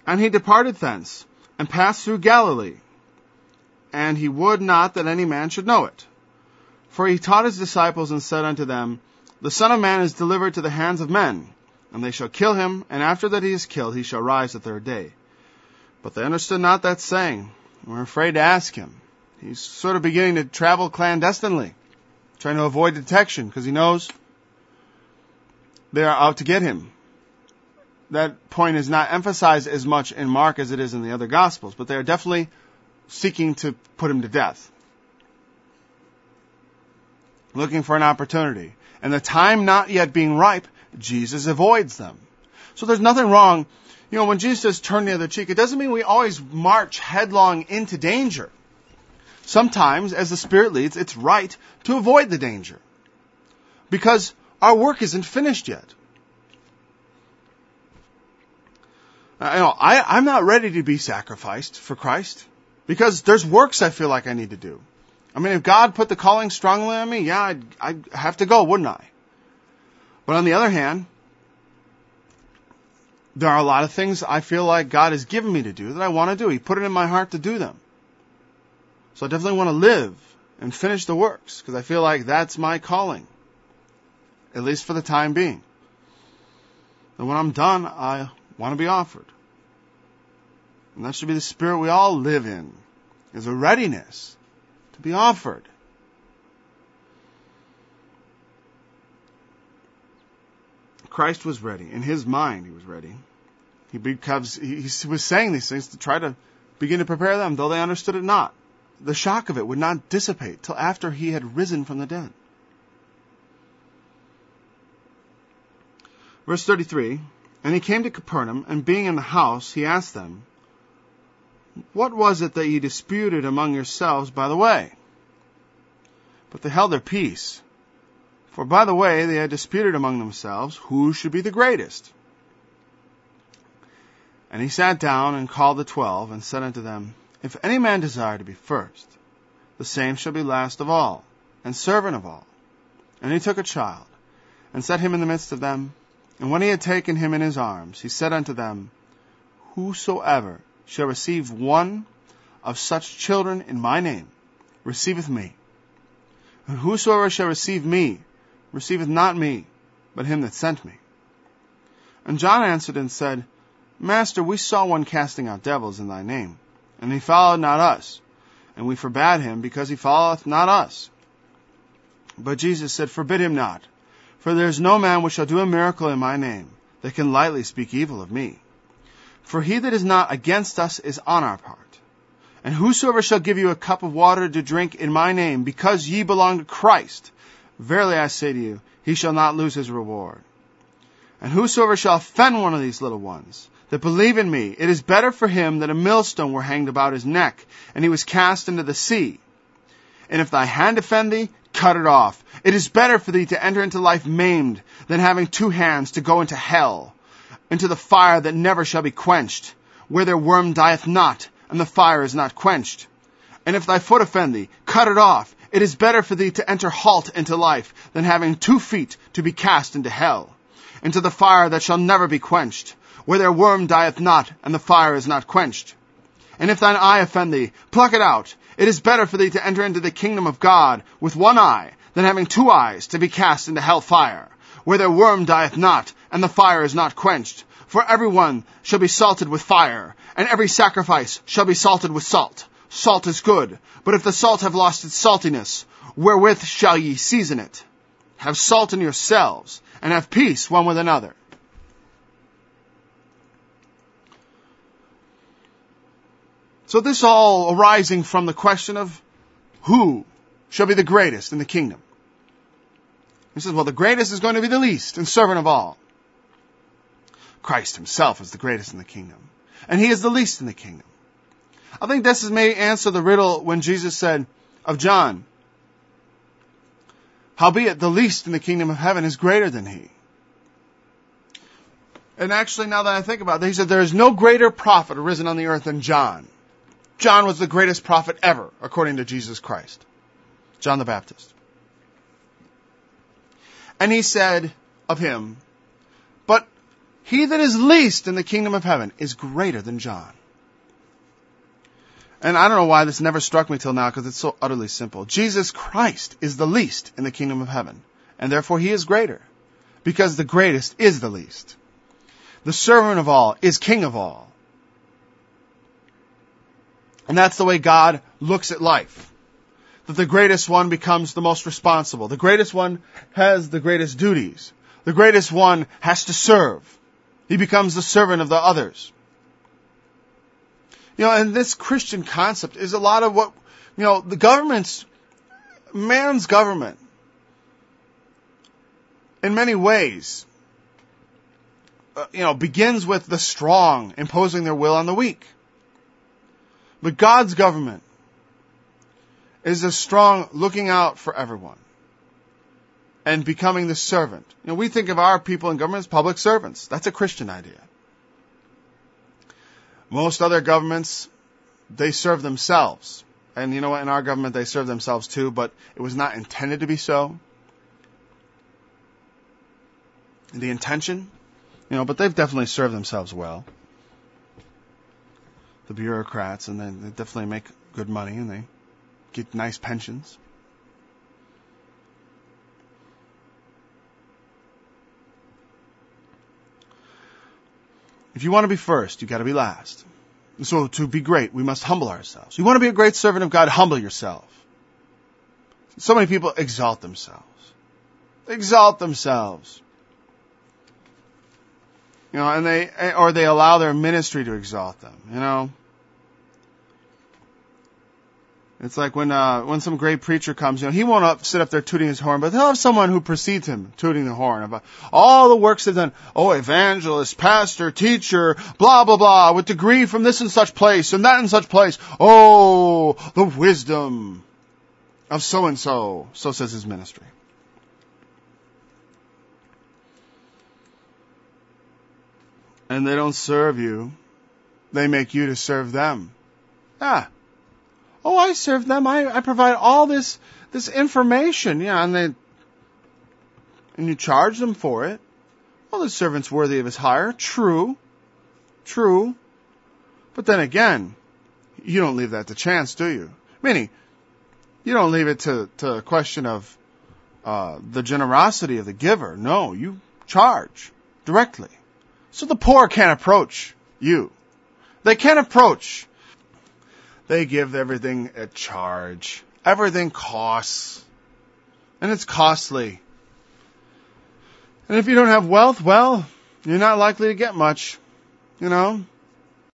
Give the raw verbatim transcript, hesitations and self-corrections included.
And he departed thence, and passed through Galilee. And he would not that any man should know it. For he taught his disciples, and said unto them, The Son of Man is delivered to the hands of men, and they shall kill him, and after that he is killed, he shall rise the third day. But they understood not that saying, and were afraid to ask him. He's sort of beginning to travel clandestinely, trying to avoid detection, because he knows they are out to get him. That point is not emphasized as much in Mark as it is in the other Gospels, but they are definitely seeking to put him to death. Looking for an opportunity. And the time not yet being ripe, Jesus avoids them. So there's nothing wrong. You know, when Jesus says turn the other cheek, it doesn't mean we always march headlong into danger. Sometimes, as the Spirit leads, it's right to avoid the danger. Because our work isn't finished yet. I know, I, I'm not ready to be sacrificed for Christ. Because there's works I feel like I need to do. I mean, if God put the calling strongly on me, yeah, I'd, I'd have to go, wouldn't I? But on the other hand, there are a lot of things I feel like God has given me to do that I want to do. He put it in my heart to do them. So I definitely want to live and finish the works, because I feel like that's my calling. At least for the time being. And when I'm done, I want to be offered. And that should be the spirit we all live in, is a readiness to be offered. Christ was ready. In his mind, he was ready. He, because he was saying these things to try to begin to prepare them, though they understood it not. The shock of it would not dissipate till after he had risen from the dead. Verse thirty-three, And he came to Capernaum, and being in the house, he asked them, What was it that ye disputed among yourselves by the way? But they held their peace. For by the way they had disputed among themselves, who should be the greatest. And he sat down and called the twelve, and said unto them, If any man desire to be first, the same shall be last of all, and servant of all. And he took a child, and set him in the midst of them. And when he had taken him in his arms, he said unto them, Whosoever shall receive one of such children in my name, receiveth me. And whosoever shall receive me, receiveth not me, but him that sent me. And John answered and said, Master, we saw one casting out devils in thy name, and he followed not us, and we forbade him, because he followeth not us. But Jesus said, Forbid him not, for there is no man which shall do a miracle in my name, that can lightly speak evil of me. For he that is not against us is on our part. And whosoever shall give you a cup of water to drink in my name, because ye belong to Christ, verily I say to you, he shall not lose his reward. And whosoever shall offend one of these little ones, that believe in me, it is better for him that a millstone were hanged about his neck, and he was cast into the sea. And if thy hand offend thee, cut it off. It is better for thee to enter into life maimed, than having two hands to go into hell, into the fire that never shall be quenched, where their worm dieth not, and the fire is not quenched. And if thy foot offend thee, cut it off. It is better for thee to enter halt into life, than having two feet to be cast into hell, into the fire that shall never be quenched, where their worm dieth not, and the fire is not quenched. And if thine eye offend thee, pluck it out. It is better for thee to enter into the kingdom of God with one eye, than having two eyes to be cast into hell fire, where their worm dieth not, and the fire is not quenched. For every one shall be salted with fire, and every sacrifice shall be salted with salt. Salt is good, but if the salt have lost its saltiness, wherewith shall ye season it? Have salt in yourselves, and have peace one with another. So this all arising from the question of who shall be the greatest in the kingdom. He says, well, the greatest is going to be the least and servant of all. Christ himself is the greatest in the kingdom, and he is the least in the kingdom. I think this may answer the riddle when Jesus said of John, howbeit the least in the kingdom of heaven is greater than he. And actually, now that I think about it, he said there is no greater prophet arisen on the earth than John. John was the greatest prophet ever, according to Jesus Christ. John the Baptist. And he said of him, but he that is least in the kingdom of heaven is greater than John. And I don't know why this never struck me till now, because it's so utterly simple. Jesus Christ is the least in the kingdom of heaven, and therefore he is greater, because the greatest is the least. The servant of all is king of all. And that's the way God looks at life. That the greatest one becomes the most responsible. The greatest one has the greatest duties. The greatest one has to serve. He becomes the servant of the others. You know, and this Christian concept is a lot of what, you know, the government's, man's government, in many ways, uh, you know, begins with the strong imposing their will on the weak. But God's government is the strong looking out for everyone and becoming the servant. You know, we think of our people in government as public servants. That's a Christian idea. Most other governments, they serve themselves. And you know what? In our government, they serve themselves too, but it was not intended to be so. The intention, you know, but they've definitely served themselves well. The bureaucrats, and they, they definitely make good money, and they get nice pensions. If you want to be first, you've got to be last. So to be great, we must humble ourselves. You want to be a great servant of God, humble yourself. So many people exalt themselves. They exalt themselves. You know, and they, or they allow their ministry to exalt them, you know. It's like when, uh, when some great preacher comes, you know, he won't up, sit up there tooting his horn, but he'll have someone who precedes him tooting the horn about all the works they've done. Oh, evangelist, pastor, teacher, blah, blah, blah, with degree from this and such place and that and such place. Oh, the wisdom of so and so. So says his ministry. And they don't serve you. They make you to serve them. Ah. Oh, I serve them. I, I provide all this this information. Yeah, and they and you charge them for it. Well, the servant's worthy of his hire. True. True. But then again, you don't leave that to chance, do you? Meaning, you don't leave it to, to a question of uh, the generosity of the giver. No, you charge directly. So the poor can't approach you. They can't approach. They give everything at charge. Everything costs. And it's costly. And if you don't have wealth, well, you're not likely to get much. You know,